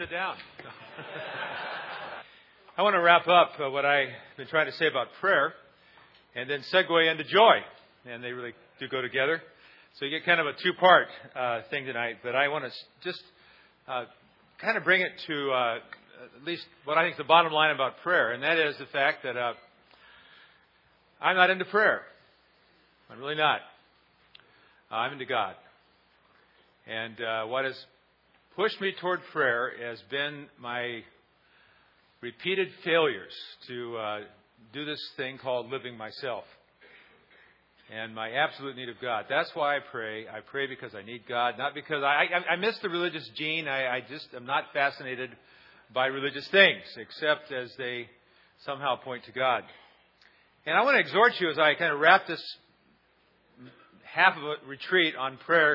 Sit down. I want to wrap up what I've been trying to say about prayer and then segue into joy. And they really do go together. So you get kind of a two-part thing tonight. But I want to just kind of bring it to at least what I think is the bottom line about prayer. And that is the fact that I'm not into prayer. I'm really not. I'm into God. And what has pushed me toward prayer has been my repeated failures to do this thing called living myself. And my absolute need of God. That's why I pray. I pray because I need God, not because I miss the religious gene. I just am not fascinated by religious things, except as they somehow point to God. And I want to exhort you as I kind of wrap this half of a retreat on prayer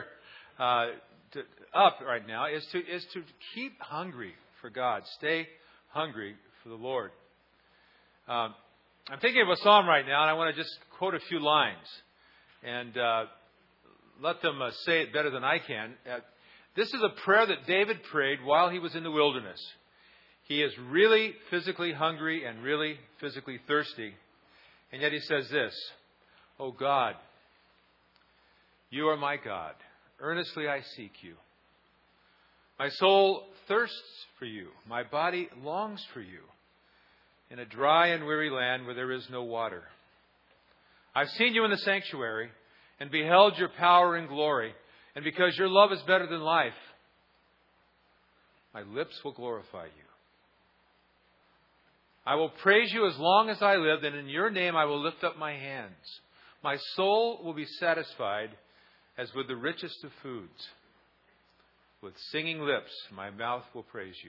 up right now, is to keep hungry for God. Stay hungry for the Lord. I'm thinking of a psalm right now, and I want to just quote a few lines and let them say it better than I can. This is a prayer that David prayed while he was in the wilderness. He is really physically hungry and really physically thirsty. And yet he says this, "O God, you are my God. Earnestly I seek you. My soul thirsts for you. My body longs for you in a dry and weary land where there is no water. I've seen you in the sanctuary and beheld your power and glory. And because your love is better than life, my lips will glorify you. I will praise you as long as I live, and in your name I will lift up my hands. My soul will be satisfied as with the richest of foods. With singing lips, my mouth will praise you."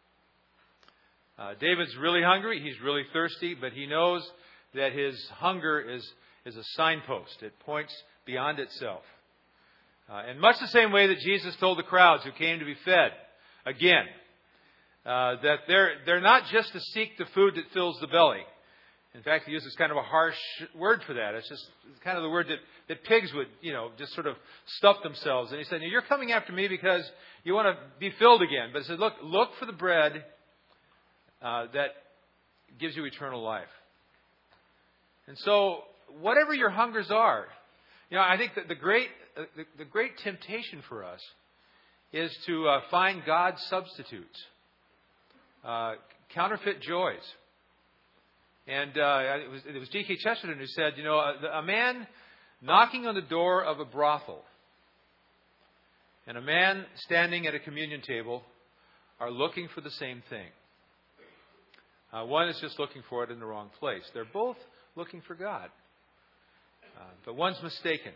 David's really hungry. He's really thirsty, but he knows that his hunger is a signpost. It points beyond itself. In much the same way that Jesus told the crowds who came to be fed, again, that they're not just to seek the food that fills the belly. In fact, he uses kind of a harsh word for that. It's just kind of the word that pigs would, just sort of stuff themselves. And he said, "You're coming after me because you want to be filled again." But he said, look for the bread that gives you eternal life. And so, whatever your hungers are, I think that the great temptation for us is to find God's substitutes, counterfeit joys. And it was G.K. Chesterton who said, a man knocking on the door of a brothel and a man standing at a communion table are looking for the same thing. One is just looking for it in the wrong place. They're both looking for God. But one's mistaken.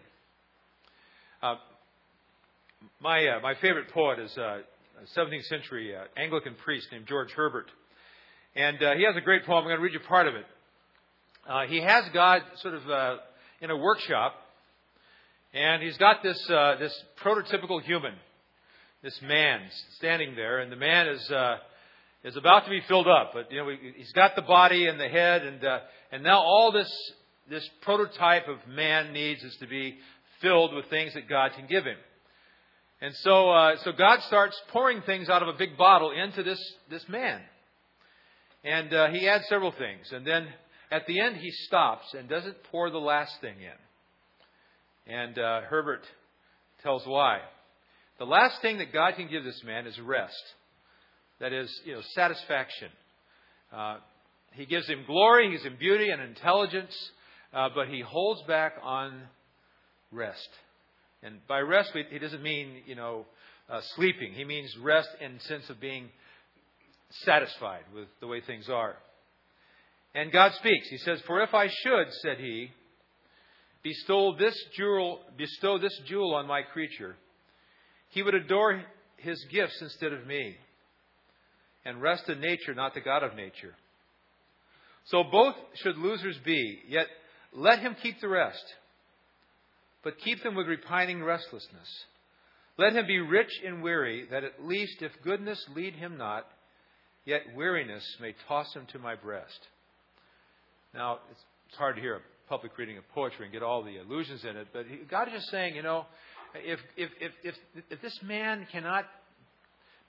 My favorite poet is a 17th century Anglican priest named George Herbert. And he has a great poem. I'm going to read you part of it. He has God sort of in a workshop, and he's got this prototypical human, this man standing there, and the man is about to be filled up. But he's got the body and the head, and now all this prototype of man needs is to be filled with things that God can give him. And so God starts pouring things out of a big bottle into this man. And he adds several things. And then at the end he stops and doesn't pour the last thing in. And Herbert tells why. The last thing that God can give this man is rest. That is, satisfaction. He gives him glory, he gives him beauty and intelligence, but he holds back on rest. And by rest, he doesn't mean, sleeping. He means rest in the sense of being satisfied with the way things are. And God speaks. He says, "For if I should," said he, bestow this jewel on my creature, he would adore his gifts instead of me, and rest in nature, not the God of nature. So both should losers be, yet let him keep the rest, but keep them with repining restlessness. Let him be rich and weary, that at least if goodness lead him not, yet weariness may toss him to my breast." Now, it's hard to hear a public reading of poetry and get all the allusions in it, but God is just saying, if this man cannot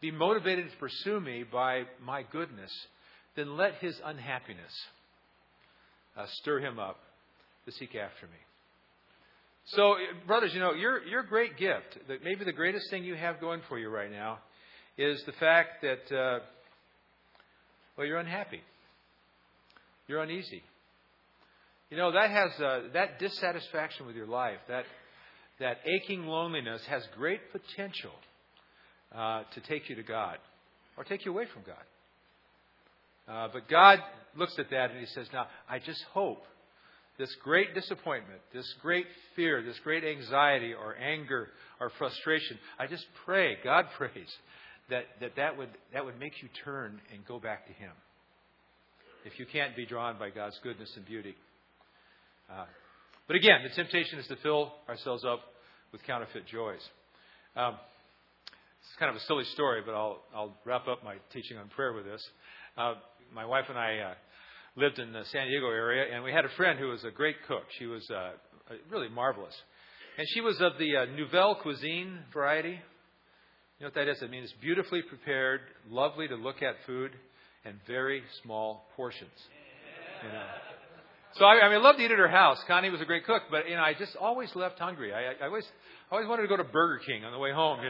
be motivated to pursue me by my goodness, then let his unhappiness stir him up to seek after me. So, brothers, your great gift, maybe the greatest thing you have going for you right now, is the fact that, you're unhappy. You're uneasy. That has that dissatisfaction with your life, that aching loneliness has great potential to take you to God or take you away from God. But God looks at that and He says, now, I just hope this great disappointment, this great fear, this great anxiety or anger or frustration, I just pray, God prays, that would make you turn and go back to Him. If you can't be drawn by God's goodness and beauty. But again, the temptation is to fill ourselves up with counterfeit joys. It's kind of a silly story, but I'll wrap up my teaching on prayer with this. My wife and I lived in the San Diego area, and we had a friend who was a great cook. She was really marvelous. And she was of the Nouvelle Cuisine variety. You know what that is? It means beautifully prepared, lovely to look at food, and very small portions. So I loved to eat at her house. Connie was a great cook, but I just always left hungry. I always wanted to go to Burger King on the way home,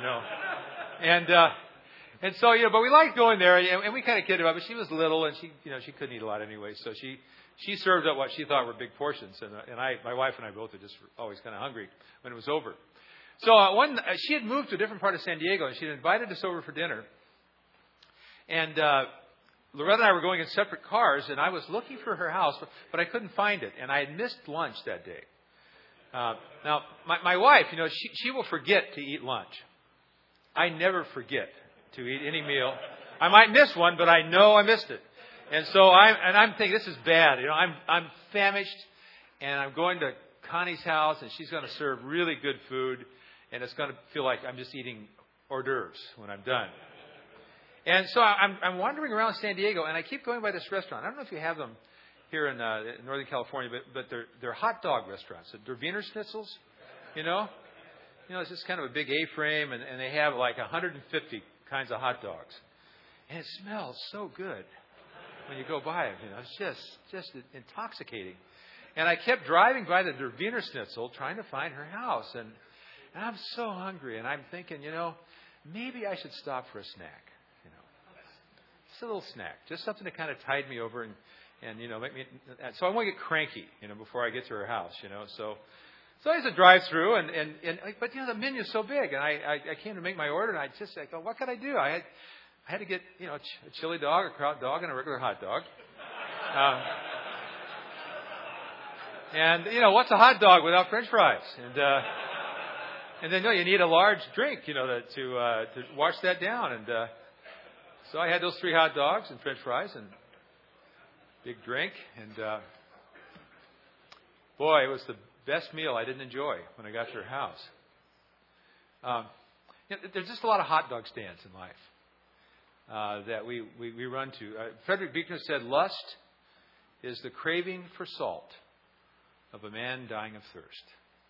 And so, but we liked going there, and we kind of kidded about it. But she was little, and she couldn't eat a lot anyway. So she served up what she thought were big portions, and my wife and I both were just always kind of hungry when it was over. So she had moved to a different part of San Diego, and she had invited us over for dinner. And Loretta and I were going in separate cars, and I was looking for her house, but I couldn't find it, and I had missed lunch that day. Now, my wife, she will forget to eat lunch. I never forget to eat any meal. I might miss one, but I know I missed it. And so I'm thinking, this is bad. I'm famished, and I'm going to Connie's house, and she's going to serve really good food, and it's going to feel like I'm just eating hors d'oeuvres when I'm done. And so I'm wandering around San Diego, and I keep going by this restaurant. I don't know if you have them here in Northern California, but they're hot dog restaurants. They're Wiener Schnitzels, it's just kind of a big A-frame, and they have like 150 kinds of hot dogs. And it smells so good when you go by it. It's just intoxicating. And I kept driving by the Wiener Schnitzel trying to find her house. And I'm so hungry. And I'm thinking, maybe I should stop for a snack. Just a little snack. Just something to kind of tide me over and make me. So I want to get cranky, before I get to her house, So I had to drive through, but the menu's so big, and I came to make my order, and I thought, what could I do? I had to get a chili dog, a kraut dog, and a regular hot dog. What's a hot dog without French fries? And then you need a large drink, to wash that down. And so I had those 3 hot dogs and French fries and big drink, and boy, it was the best meal I didn't enjoy when I got to her house. There's just a lot of hot dog stands in life that we run to. Frederick Buechner said, lust is the craving for salt of a man dying of thirst.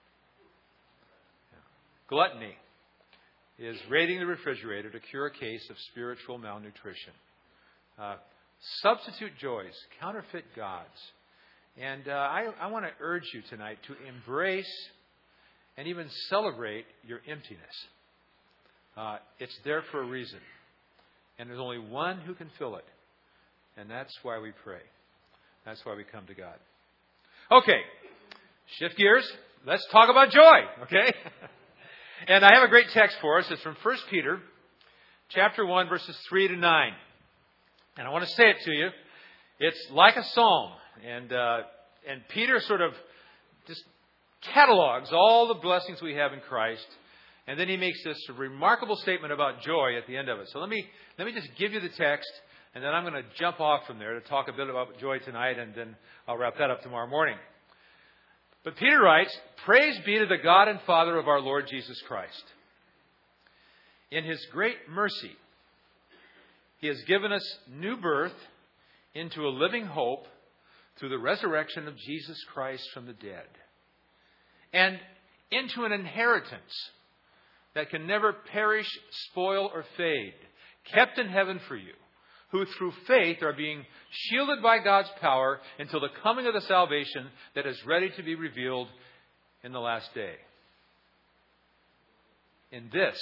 Gluttony is raiding the refrigerator to cure a case of spiritual malnutrition. Substitute joys, counterfeit gods. And I want to urge you tonight to embrace and even celebrate your emptiness. It's there for a reason. And there's only one who can fill it. And that's why we pray. That's why we come to God. Okay, shift gears. Let's talk about joy, okay? And I have a great text for us. It's from 1 Peter chapter 1, verses 3 to 9. And I want to say it to you. It's like a psalm. And Peter sort of just catalogs all the blessings we have in Christ. And then he makes this remarkable statement about joy at the end of it. So let me just give you the text, and then I'm going to jump off from there to talk a bit about joy tonight, and then I'll wrap that up tomorrow morning. But Peter writes, "Praise be to the God and Father of our Lord Jesus Christ. In His great mercy, He has given us new birth into a living hope through the resurrection of Jesus Christ from the dead, and into an inheritance that can never perish, spoil, or fade, kept in heaven for you, who through faith are being shielded by God's power until the coming of the salvation that is ready to be revealed in the last day. In this,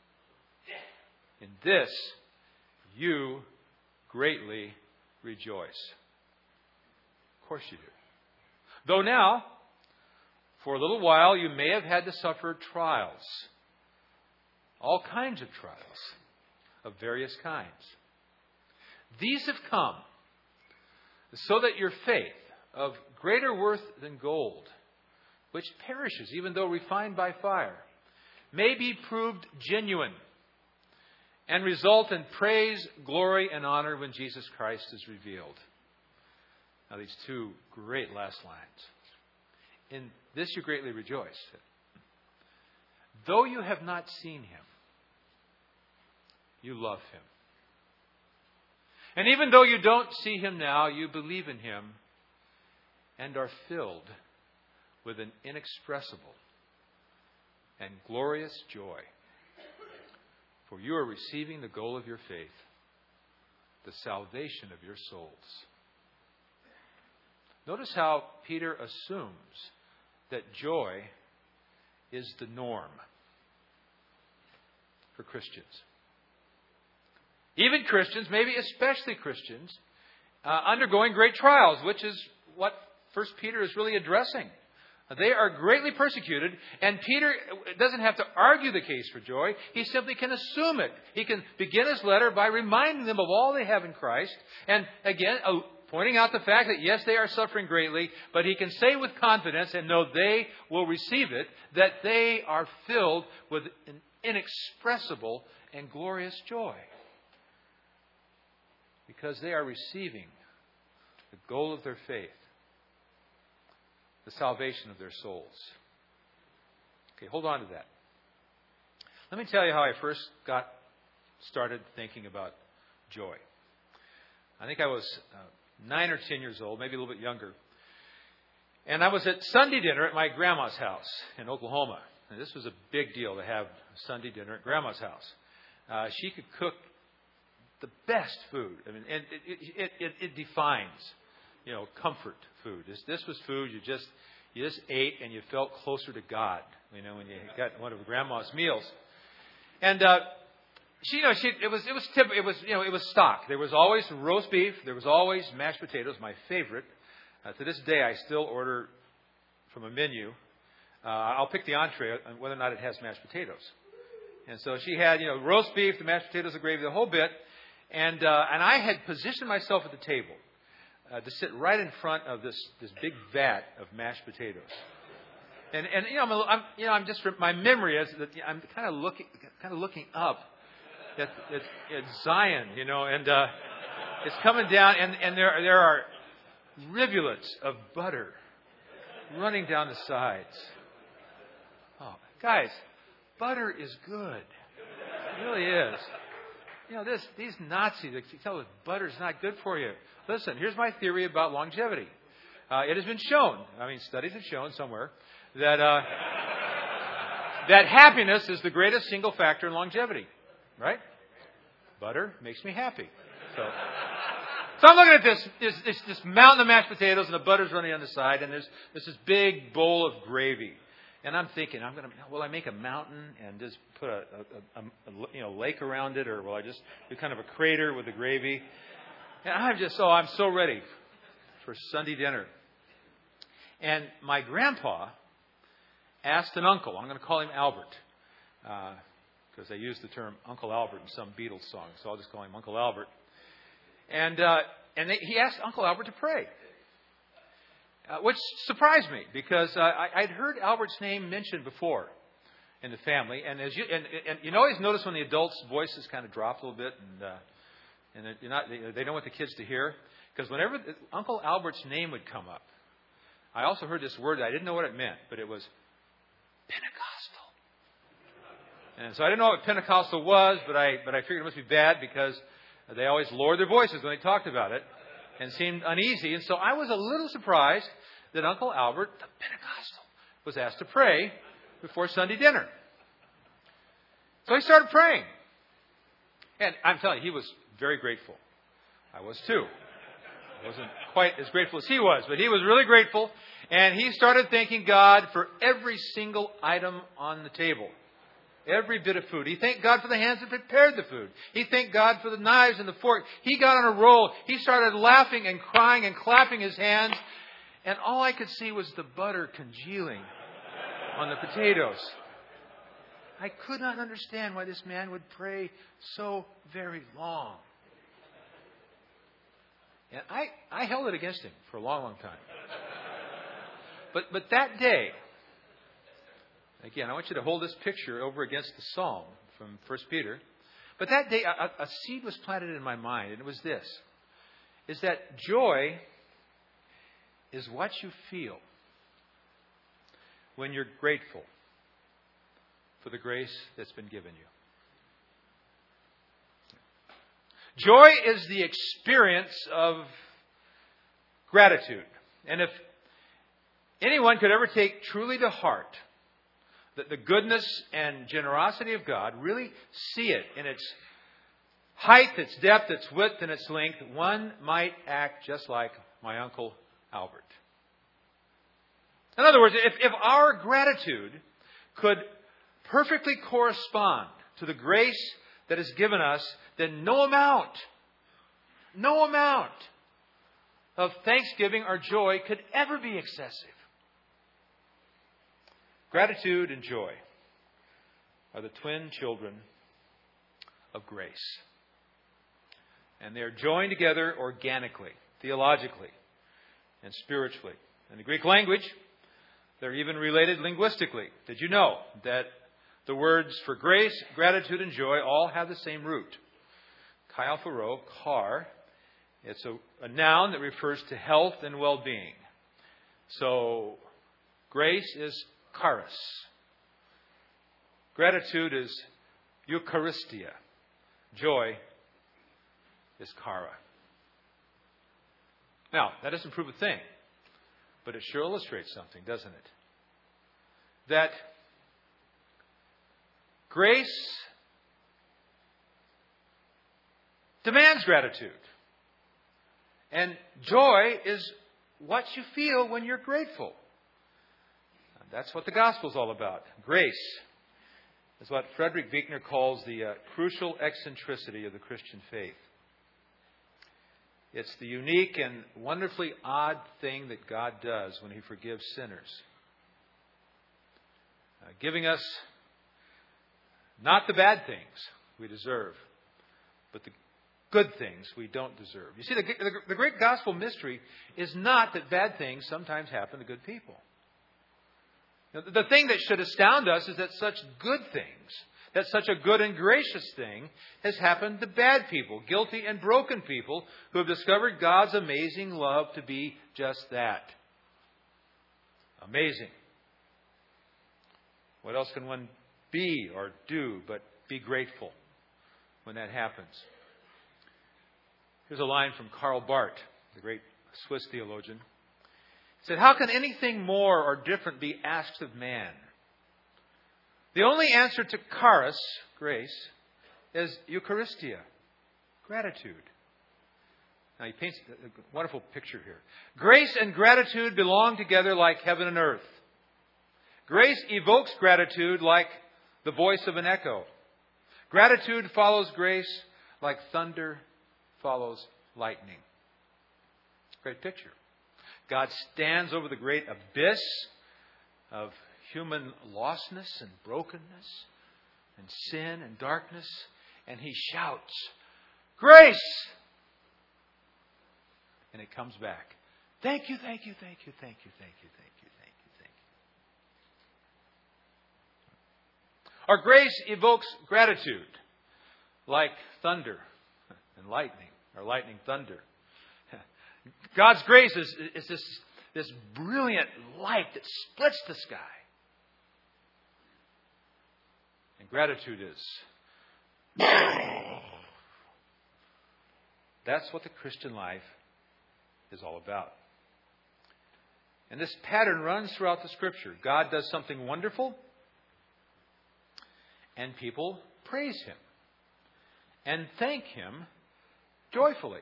you greatly rejoice. Of course you do. Though now, for a little while, you may have had to suffer trials. All kinds of trials of various kinds. These have come so that your faith, of greater worth than gold, which perishes even though refined by fire, may be proved genuine and result in praise, glory, and honor when Jesus Christ is revealed. Now these two great last lines. In this you greatly rejoice. Though you have not seen Him, you love Him. And even though you don't see Him now, you believe in Him and are filled with an inexpressible and glorious joy. For you are receiving the goal of your faith, the salvation of your souls. Notice how Peter assumes that joy is the norm for Christians. Even Christians, maybe especially Christians, undergoing great trials, which is what 1 Peter is really addressing. They are greatly persecuted, and Peter doesn't have to argue the case for joy. He simply can assume it. He can begin his letter by reminding them of all they have in Christ, and again, pointing out the fact that yes, they are suffering greatly, but he can say with confidence, and know they will receive it, that they are filled with an inexpressible and glorious joy. Because they are receiving the goal of their faith, the salvation of their souls. Okay, hold on to that. Let me tell you how I first got started thinking about joy. I think I was 9 or 10 years old, maybe a little bit younger. And I was at Sunday dinner at my grandma's house in Oklahoma. And this was a big deal to have Sunday dinner at grandma's house. She could cook the best food. I mean, and it defines, comfort food. This was food you just ate and you felt closer to God. When you got one of Grandma's meals, and it was stock. There was always roast beef. There was always mashed potatoes. My favorite. To this day, I still order from a menu. I'll pick the entree whether or not it has mashed potatoes. And so she had roast beef, the mashed potatoes, the gravy, the whole bit. And I had positioned myself at the table to sit right in front of this big vat of mashed potatoes. And I'm just, my memory is that I'm kind of looking up at Zion, and it's coming down, and there are rivulets of butter running down the sides. Oh, guys, butter is good. It really is. These Nazis that tell us butter's not good for you. Listen, here's my theory about longevity. It has been shown, studies have shown somewhere, that that happiness is the greatest single factor in longevity. Right? Butter makes me happy. So I'm looking at this mountain of mashed potatoes, and the butter's running on the side, and there's this big bowl of gravy. And I'm thinking, will I make a mountain and just put a lake around it, or will I just do kind of a crater with the gravy? And I'm so ready for Sunday dinner. And my grandpa asked an uncle, I'm going to call him Albert, because they use the term Uncle Albert in some Beatles songs, so I'll just call him Uncle Albert. And he asked Uncle Albert to pray. Which surprised me, because I'd heard Albert's name mentioned before in the family, and you always notice when the adults' voices kind of drop a little bit, and they don't want the kids to hear, because whenever Uncle Albert's name would come up, I also heard this word that I didn't know what it meant, but it was Pentecostal. And so I didn't know what Pentecostal was, but I figured it must be bad, because they always lowered their voices when they talked about it and seemed uneasy. And so I was a little surprised that Uncle Albert, the Pentecostal, was asked to pray before Sunday dinner. So he started praying. And I'm telling you, he was very grateful. I was too. I wasn't quite as grateful as he was, but he was really grateful. And he started thanking God for every single item on the table. Every bit of food. He thanked God for the hands that prepared the food. He thanked God for the knives and the fork. He got on a roll. He started laughing and crying and clapping his hands. And all I could see was the butter congealing on the potatoes. I could not understand why this man would pray so very long. And I held it against him for a long, long time. But that day, again, I want you to hold this picture over against the psalm from 1 Peter. But that day, a seed was planted in my mind, and it was this, is that joy is what you feel when you're grateful for the grace that's been given you. Joy is the experience of gratitude. And if anyone could ever take truly to heart that the goodness and generosity of God, really see it in its height, its depth, its width, and its length, one might act just like my Uncle Albert. In other words, if our gratitude could perfectly correspond to the grace that is given us, then no amount of thanksgiving or joy could ever be excessive. Gratitude and joy are the twin children of grace. And they're joined together organically, theologically, and spiritually. In the Greek language, they're even related linguistically. Did you know that the words for grace, gratitude, and joy all have the same root? Kai alpha, kar. It's a noun that refers to health and well-being. So, grace is charis. Gratitude is Eucharistia. Joy is chara. Now, that doesn't prove a thing, but it sure illustrates something, doesn't it? That grace demands gratitude. And joy is what you feel when you're grateful. That's what the gospel is all about. Grace is what Frederick Buechner calls the crucial eccentricity of the Christian faith. It's the unique and wonderfully odd thing that God does when He forgives sinners. Giving us not the bad things we deserve, but the good things we don't deserve. You see, the great gospel mystery is not that bad things sometimes happen to good people. The thing that should astound us is that such good things, that such a good and gracious thing has happened to bad people, guilty and broken people who have discovered God's amazing love to be just that. Amazing. What else can one be or do but be grateful when that happens? Here's a line from Karl Barth, the great Swiss theologian. He said, "How can anything more or different be asked of man? The only answer to charis, grace, is Eucharistia, gratitude." Now he paints a wonderful picture here. Grace and gratitude belong together like heaven and earth. Grace evokes gratitude like the voice of an echo. Gratitude follows grace like thunder follows lightning. Great picture. God stands over the great abyss of human lostness and brokenness and sin and darkness, and He shouts, "Grace!" And it comes back. Thank you, thank you, thank you, thank you, thank you, thank you, thank you, thank you. Our grace evokes gratitude like thunder and lightning, or lightning thunder. God's grace is this brilliant light that splits the sky. And gratitude is. That's what the Christian life is all about. And this pattern runs throughout the Scripture. God does something wonderful, and people praise Him. and thank Him joyfully.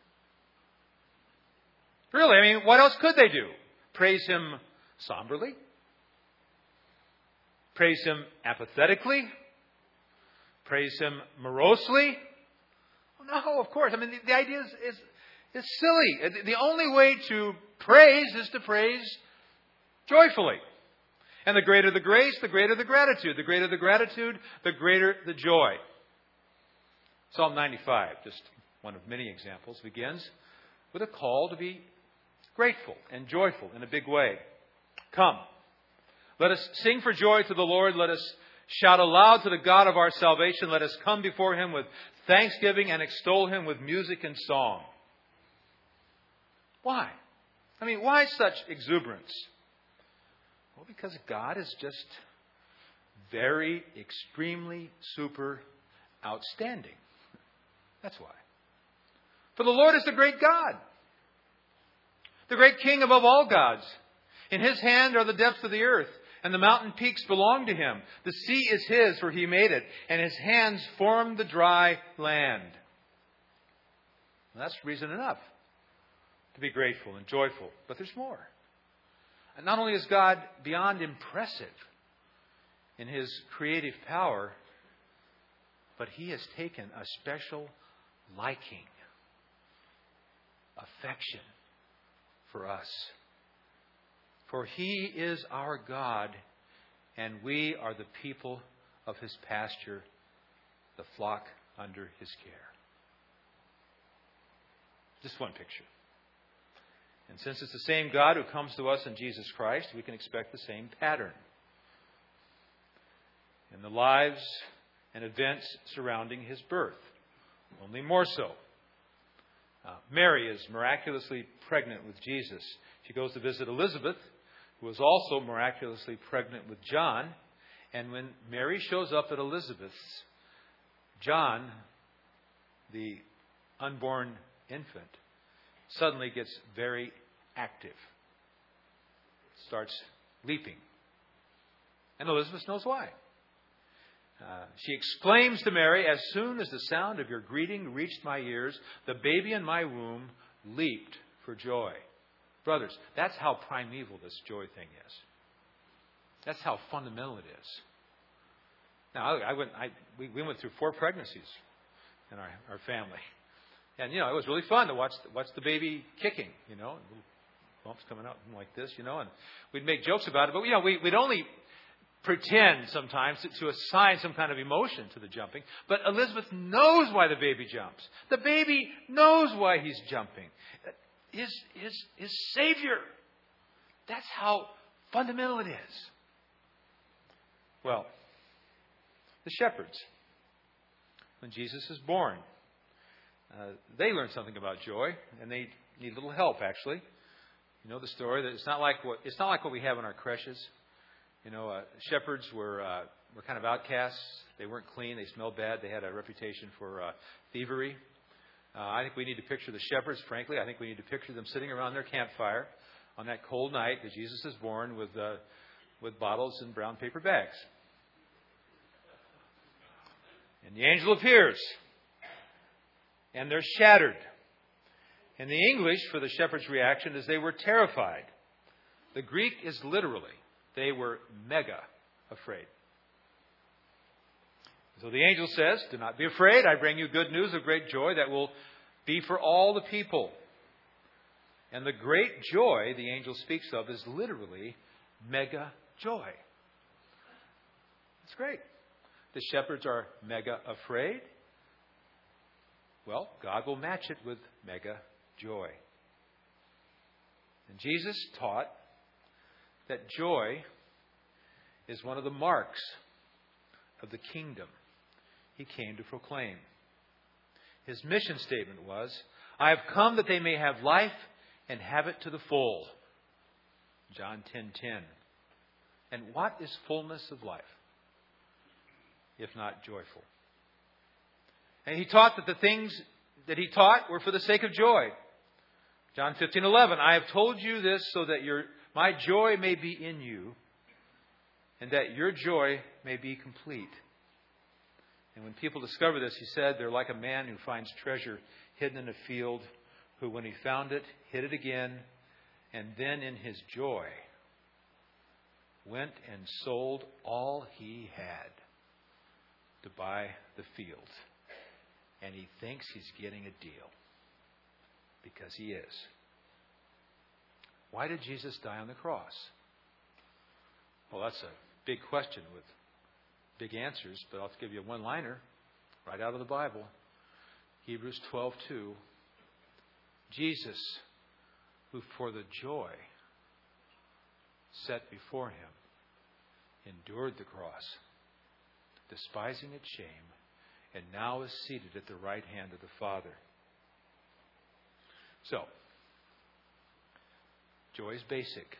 Really, I mean, what else could they do? Praise Him somberly? Praise Him apathetically? Praise Him morosely? No, of course. I mean, the idea is silly. The only way to praise is to praise joyfully. And the greater the grace, the greater the gratitude. The greater the gratitude, the greater the joy. Psalm 95, just one of many examples, begins with a call to be grateful and joyful in a big way. Come, let us sing for joy to the Lord. Let us shout aloud to the God of our salvation. Let us come before Him with thanksgiving and extol Him with music and song. Why? I mean, why such exuberance? Well, because God is just very, extremely, super outstanding. That's why. For the Lord is the great God, the great King above all gods. In His hand are the depths of the earth, and the mountain peaks belong to Him. The sea is His, for He made it, and His hands formed the dry land. Well, that's reason enough to be grateful and joyful. But there's more. And not only is God beyond impressive in His creative power, but He has taken a special liking, affection for us. For He is our God, and we are the people of His pasture, the flock under His care. Just one picture. And since it's the same God who comes to us in Jesus Christ, we can expect the same pattern in the lives and events surrounding His birth, only more so. Mary is miraculously pregnant with Jesus. She goes to visit Elizabeth, who was also miraculously pregnant with John. And when Mary shows up at Elizabeth's, John, the unborn infant, suddenly gets very active. Starts leaping. And Elizabeth knows why. She exclaims to Mary, "As soon as the sound of your greeting reached my ears, the baby in my womb leaped for joy." Brothers, that's how primeval this joy thing is. That's how fundamental it is. Now, we went through 4 pregnancies in our family. And, it was really fun to watch the baby kicking, little bumps coming out like this, and we'd make jokes about it. But, we'd only pretend sometimes to assign some kind of emotion to the jumping. But Elizabeth knows why the baby jumps. The baby knows why he's jumping. His Savior. That's how fundamental it is. Well, the shepherds, when Jesus is born, they learn something about joy, and they need a little help. Actually, you know the story that it's not like what we have in our creches. Shepherds were kind of outcasts. They weren't clean. They smelled bad. They had a reputation for thievery. I think we need to picture the shepherds. Frankly, I think we need to picture them sitting around their campfire on that cold night that Jesus is born with bottles and brown paper bags. And the angel appears. And they're shattered. And the English for the shepherds' reaction is they were terrified. The Greek is literally, they were mega afraid. So the angel says, "Do not be afraid. I bring you good news of great joy that will be for all the people." And the great joy the angel speaks of is literally mega joy. It's great. The shepherds are mega afraid. Well, God will match it with mega joy. And Jesus taught that joy is one of the marks of the kingdom He came to proclaim. His mission statement was, "I have come that they may have life and have it to the full." John 10:10. And what is fullness of life, if not joyful? And He taught that the things that He taught were for the sake of joy. John 15:11. "I have told you this so that my joy may be in you, and that your joy may be complete." And when people discover this, he said, they're like a man who finds treasure hidden in a field, who when he found it, hid it again, and then in his joy went and sold all he had to buy the field. And he thinks he's getting a deal. Because he is. Why did Jesus die on the cross? Well, that's a big question with big answers, but I'll give you a one-liner right out of the Bible. Hebrews 12:2. Jesus, who for the joy set before him, endured the cross, despising its shame, and now is seated at the right hand of the Father. So, joy is basic.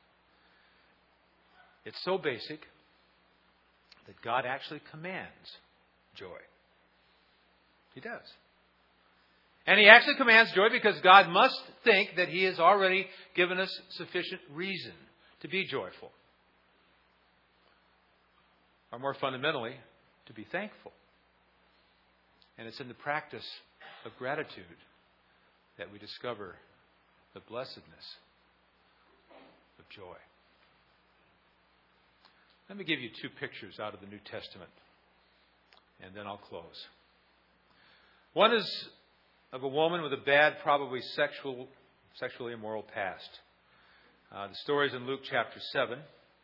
It's so basic that God actually commands joy. He does. And He actually commands joy because God must think that He has already given us sufficient reason to be joyful. Or more fundamentally, to be thankful. And it's in the practice of gratitude that we discover the blessedness of joy. Let me give you two pictures out of the New Testament, and then I'll close. One is of a woman with a bad, probably sexually immoral past. The story is in Luke chapter 7.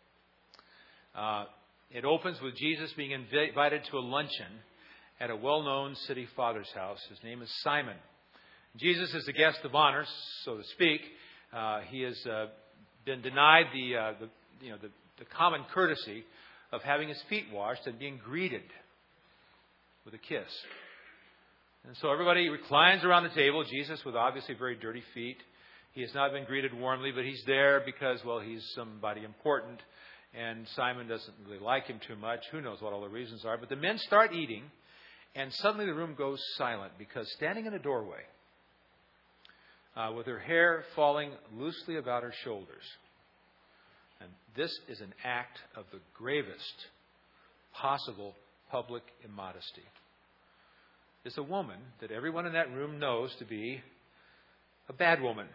It opens with Jesus being invited to a luncheon at a well-known city father's house. His name is Simon. Jesus is the guest of honor, so to speak. He has been denied the common courtesy of having his feet washed and being greeted with a kiss. And so everybody reclines around the table. Jesus with obviously very dirty feet. He has not been greeted warmly, but he's there because, well, he's somebody important. And Simon doesn't really like him too much. Who knows what all the reasons are. But the men start eating, and suddenly the room goes silent because standing in a doorway, with her hair falling loosely about her shoulders, and this is an act of the gravest possible public immodesty, is a woman that everyone in that room knows to be a bad woman.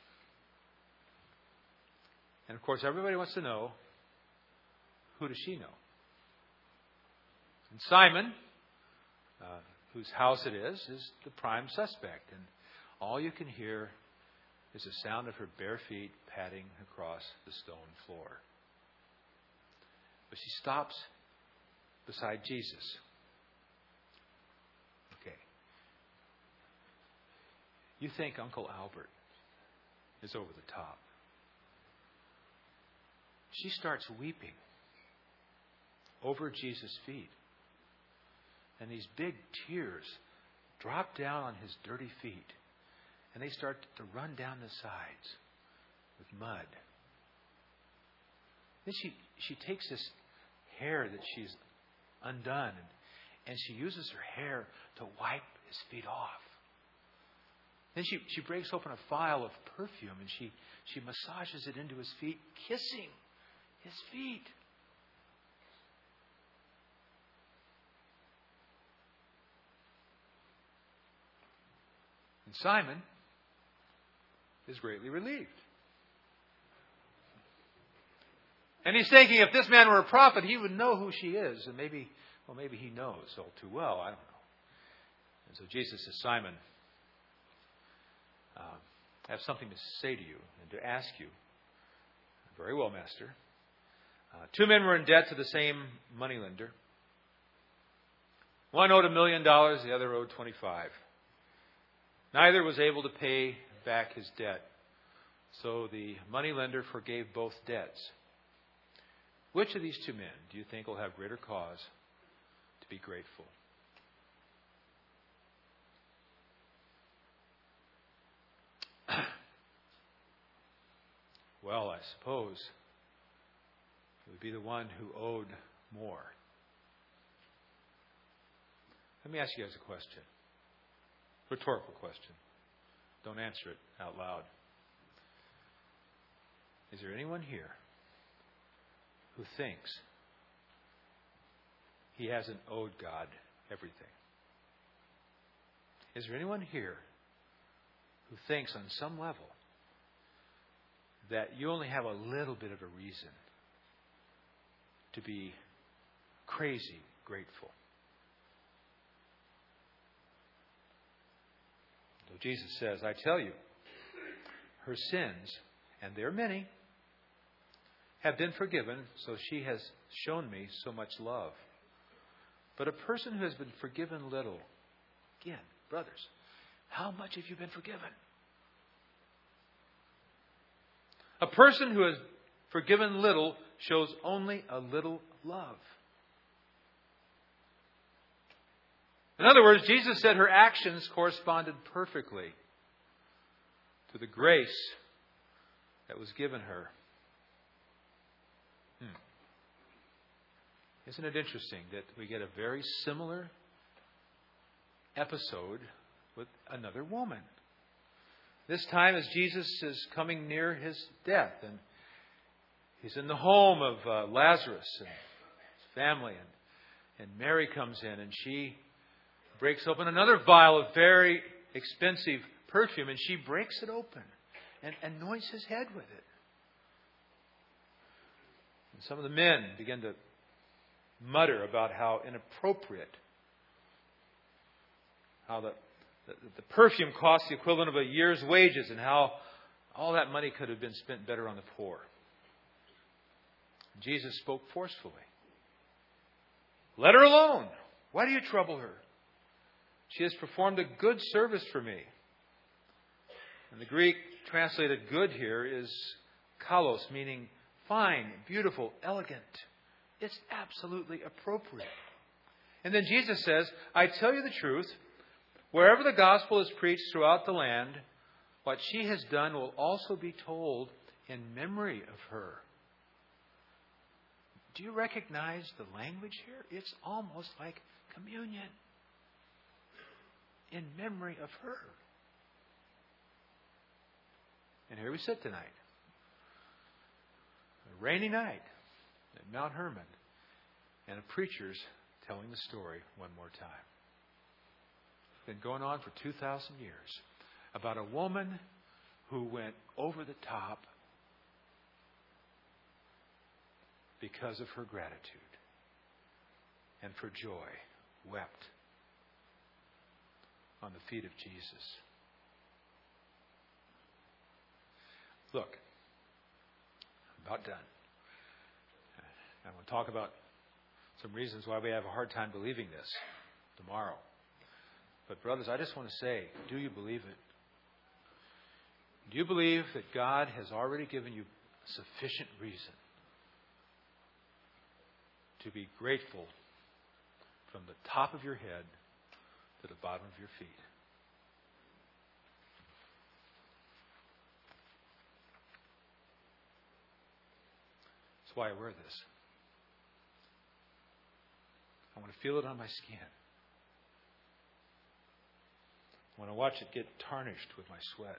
And of course, everybody wants to know, who does she know? And Simon, whose house it is the prime suspect. And all you can hear is the sound of her bare feet padding across the stone floor. But she stops beside Jesus. Okay. You think Uncle Albert is over the top. She starts weeping over Jesus' feet. And these big tears drop down on his dirty feet. And they start to run down the sides with mud. Then she takes this hair that she's undone and she uses her hair to wipe his feet off. Then she breaks open a vial of perfume and she massages it into his feet, kissing his feet. And Simon is greatly relieved. And he's thinking, if this man were a prophet, he would know who she is. And maybe he knows all too well. I don't know. And so Jesus says, Simon, I have something to say to you and to ask you. Very well, Master. 2 men were in debt to the same moneylender. One owed $1 million, the other owed 25. Neither was able to pay back his debt. So the moneylender forgave both debts. Which of these 2 men do you think will have greater cause to be grateful? Well, I suppose it would be the one who owed more. Let me ask you guys a question. Rhetorical question. Don't answer it out loud. Is there anyone here who thinks he hasn't owed God everything. Is there anyone here who thinks on some level that you only have a little bit of a reason to be crazy grateful? So Jesus says, I tell you, her sins, and there are many, have been forgiven, so she has shown me so much love. But a person who has been forgiven little, again, brothers, how much have you been forgiven? A person who has forgiven little shows only a little love. In other words, Jesus said her actions corresponded perfectly to the grace that was given her. Isn't it interesting that we get a very similar episode with another woman? This time as Jesus is coming near his death, and he's in the home of Lazarus and his family, and Mary comes in and she breaks open another vial of very expensive perfume, and she breaks it open and anoints his head with it. And some of the men begin to mutter about how inappropriate, how the perfume costs the equivalent of a year's wages, and how all that money could have been spent better on the poor. Jesus spoke forcefully. Let her alone. Why do you trouble her? She has performed a good service for me. And the Greek translated good here is kalos, meaning fine, beautiful, elegant. It's absolutely appropriate. And then Jesus says, I tell you the truth, wherever the gospel is preached throughout the land, what she has done will also be told in memory of her. Do you recognize the language here? It's almost like communion. In memory of her. And here we sit tonight. A rainy night at Mount Hermon, and a preacher's telling the story one more time. It's been going on for 2,000 years about a woman who went over the top because of her gratitude, and for joy wept on the feet of Jesus. Look, I'm about done. I want to talk about some reasons why we have a hard time believing this tomorrow. But brothers, I just want to say, do you believe it? Do you believe that God has already given you sufficient reason to be grateful from the top of your head to the bottom of your feet? That's why I wear this. I want to feel it on my skin. I want to watch it get tarnished with my sweat.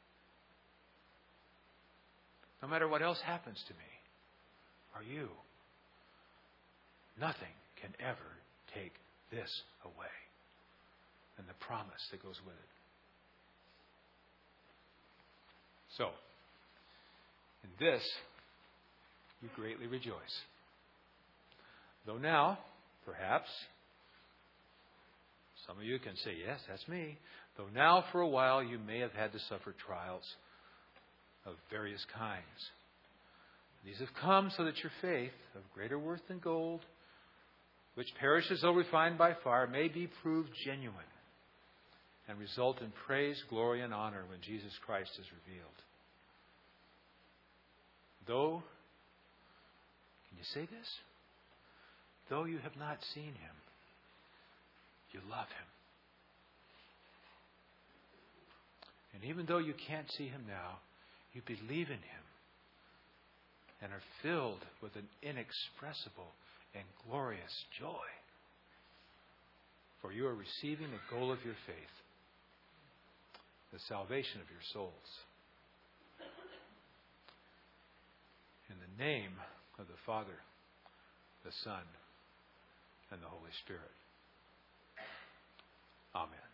No matter what else happens to me or you, nothing can ever take this away and the promise that goes with it. So, in this, we greatly rejoice. Though now, perhaps, some of you can say, yes, that's me. Though now, for a while, you may have had to suffer trials of various kinds. These have come so that your faith, of greater worth than gold, which perishes though refined by fire, may be proved genuine and result in praise, glory, and honor when Jesus Christ is revealed. Though, can you say this? Though you have not seen Him, you love Him. And even though you can't see Him now, you believe in Him and are filled with an inexpressible and glorious joy. For you are receiving the goal of your faith, the salvation of your souls. In the name of the Father, the Son, and the Holy Spirit. Amen.